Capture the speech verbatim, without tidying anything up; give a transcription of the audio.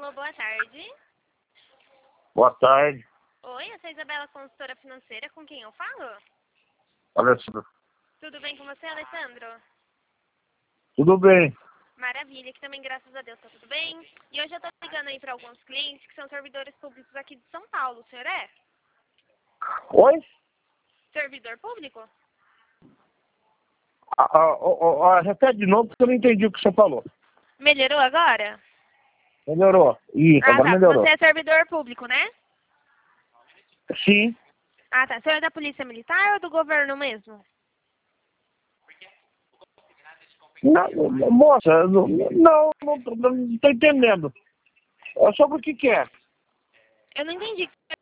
Alô, boa tarde. Boa tarde. Oi, eu sou a Isabela, consultora financeira. Com quem eu falo? Alessandro. Tudo bem com você, Alessandro? Tudo bem? Maravilha, aqui também, graças a Deus, tá tudo bem. E hoje eu tô ligando aí para alguns clientes que são servidores públicos aqui de São Paulo. O senhor é? Oi? Servidor público? Ah, ah, ah, ah, repete de novo porque eu não entendi o que você falou. Melhorou agora? Melhorou. Isso, Ah, agora tá. melhorou. Você é servidor público, né? Sim. Ah, tá. O senhor é da Polícia Militar ou do governo mesmo? Não, moça, não, não, não, tô- não tô entendendo. É sobre o que que é? Eu não entendi o que o